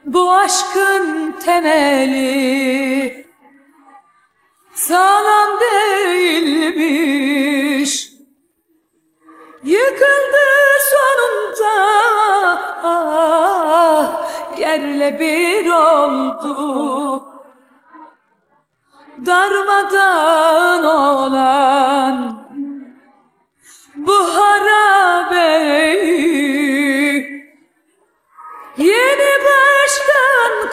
Bu aşkın temeli sağlam değilmiş, yıkıldı sonunda, yerle bir oldu. Darmadağın olan bu harabeyi yeni baştan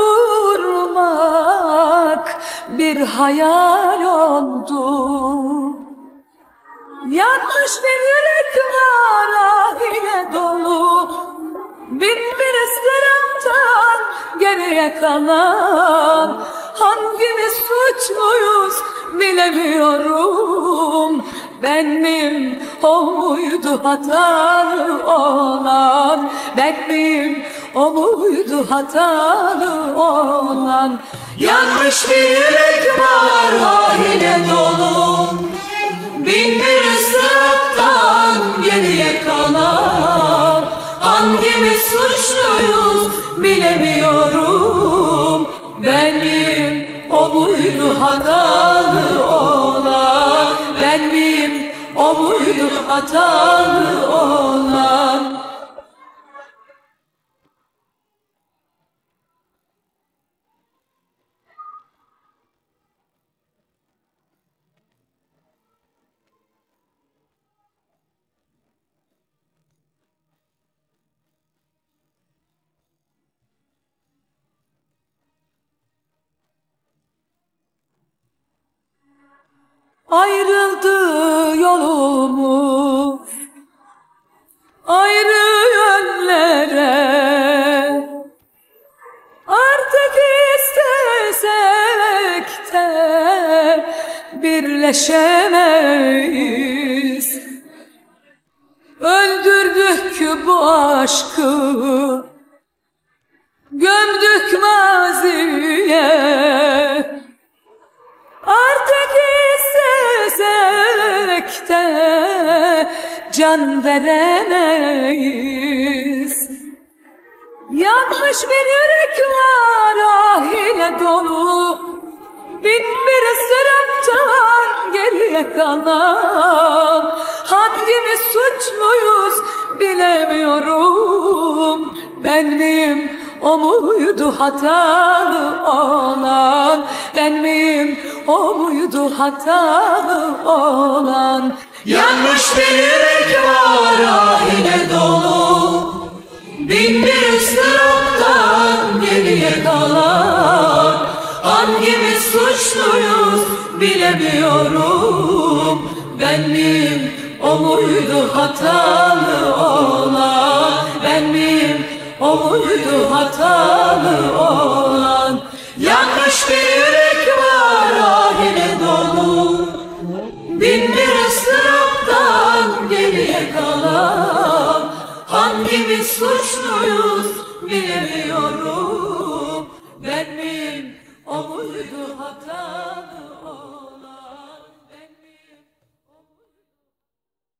kurmak bir hayal oldu. Yanmış bir yürek var ahine dolu, bin bir ıstıraptan geriye kalan. Hangimiz suçluyuz bilemiyorum. Ben miyim o muydu hatalı olan? Ben miyim o muydu hatalı olan? Yanmış bir yürek var haline dolu, bin bir ıstıraptan geriye kalan. Hangimiz suçluyuz bilemiyorum. Ben miyim o muydu hatalı olan? Ben miyim o muydu hatalı olan? Ayrıldı yolumuz ayrı yönlere, artık istesek de birleşemeyiz. Öldürdük bu aşkı, gömdük maziye. Artık istesek de can veremeyiz. Yanmış bir yürek var ahine dolu, bin bir ıstıraptan geriye kalan. Hangimiz suçluyuz bilemiyorum. Ben miyim o muydu hatalı olan? Ben miyim o muydu hatalı olan? Yanmış bir yürek var ahine dolu, bin bir ıstıraptan geriye kalan. Hangimiz suçluyuz bilemiyorum. Ben miyim o muydu hatalı olan? Ben miyim o muydu hatalı olan? Yanmış bir yürek var ahine dolu, bin bir ıstıraptan geriye kalan. Hangimiz suçluyuz bilemiyorum. Ben miyim o muydu hatalı?